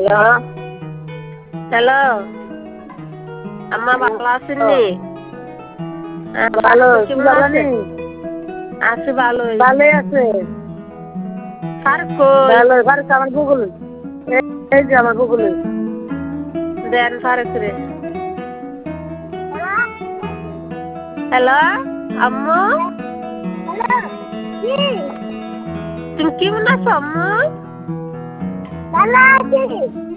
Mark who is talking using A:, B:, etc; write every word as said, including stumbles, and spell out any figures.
A: Hello আম্মা ভালো আছেননি?
B: ভালো
A: কেমন
B: জানি
A: আছেন? আছি ভালোই।
B: ভালোই আছে
A: ফারুক কই?
B: ভালো ফারুক আমার গুগল এই যে আমার গুগলে
A: দেন ফারুক রে। হ্যালো আম্মু তুমি কেমন আছো আম্মু?
B: ভালো আছি